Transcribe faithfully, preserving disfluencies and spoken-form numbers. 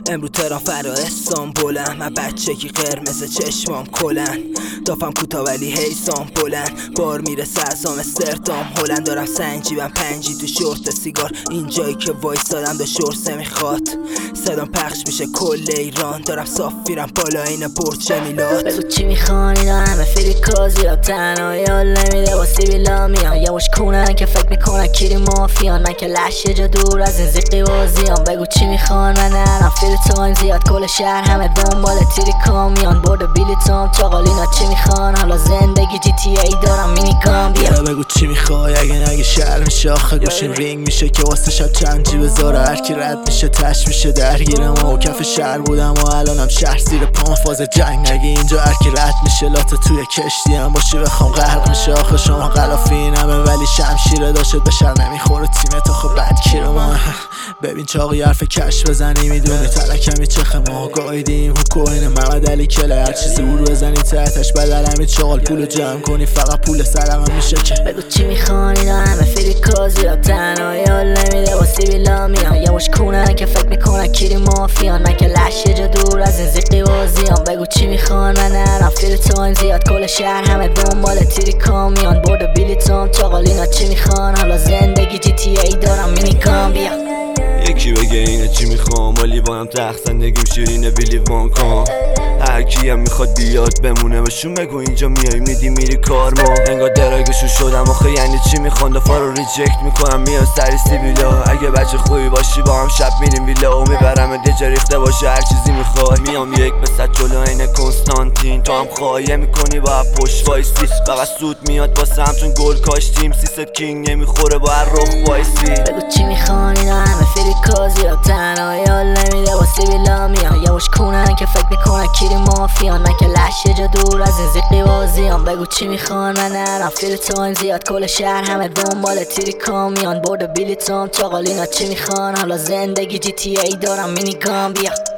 امرو تهران فرا استانبولم، من بچه کی قرمز چشمام کلن، دافم کوتا ولی حیثام بلند، بار میرسه از آمستردام هلند. دارم سنجیبم پنجی تو شورت سیگار، اینجایی که وایسادم دا شورسه میخواد، صدام پخش میشه کل ایران. دارم صاف میرم بالا این برج میلاد. بگو چی میخوان اینا همه فریکازی را تنهایی حال نمیده با سیبیلا میان، یه مش کونن که فکر میکنن کیری مافیان، من که لش یه جا دور از این زیقی بازیان. بگو چی میخوان من نرم فیل تایم زیاد، کل شهر همه دنبال تیری کامیان، برد بیلیتام چاقال اینا چی میخوان، حالا زندگی جی تی ای دارم مینی کام بیا. بگو چی میخوای اگه نگه شهر میشه، آخه گوشین رینگ میشه که واسه شب چند جیب زاره، هر کی رد میشه تش میشه درگیرم و کف شهر بودم و الانم شهر زیر پام فاز جنگ. نگه اینجا هر کی رد میشه لات توی کشتی هم باشی بخوام غرق میشه، آخه شما غلافین همه ولی شمشیره داشت به شر نمیخوره تیمت، آخه بد کیرو من ببین چاقی حرف کش بزنی میدونی تلکمی چخه ما گایدیم حکوین محمد علی کله، هر چیزی برو بزنی تحتش بدل همین چاقال پولو جمع کنی فقط پول سرقم میشه که. بگو چی میخوان اینا همه فریکازی را تنهایی حال نمیده با سیبیلا میان، یه مش کونن که فکر میکنن کیری مافیان، من که لش یه جا دور از این زیقی بازیان. بگو چی میخوان من نرم فیل تایم زیاد، کل شهر همه دنبال تیری کامیان، برد بیلیتام چاقال اینا چی میخوان، حالا زندگی جی تی ای دارم مینی کام بیا. یکی بگه اینه چی میخوام ولی بانم تخت زندگیم شیرینه بیلی وان کن، هر کی هم میخواد بیاد بمونه بهشون بگو اینجا میای میدی میری کار ما، انگار دراگشون شدم آخه یعنی چی میخوان، دفعه رو ریجکت میکنم میان سری سیبیلا، اگه بچه خوبی باشی با هم شب میریم ویلا و میبرم دیجا ریخته باشه هر چیزی میخوای، میام یک به صد جلو این کنستانتین، تو هم خواهیه میکنی با پشت وایسی، فقط سود میاد واسه هم چون گل کاشتیم، سیست کینگ نمیخوره با هر رخ وایسی. بگو چی میخوان اینا همه فریکازی را تنهایی حال نمیده با سیبیلا میان، یه مش کونن که فکر میکنن کیری مافیان، من که لش یه جا دور از این زیقی بازیان. بگو چی میخوان من نرم فیل تایم زیاد، کل شهر همه دنبال تیری کامیان، برد بیلیتام چاقال اینا چی میخوان، حالا زندگی جی تی ای دارم مینی کام بیا.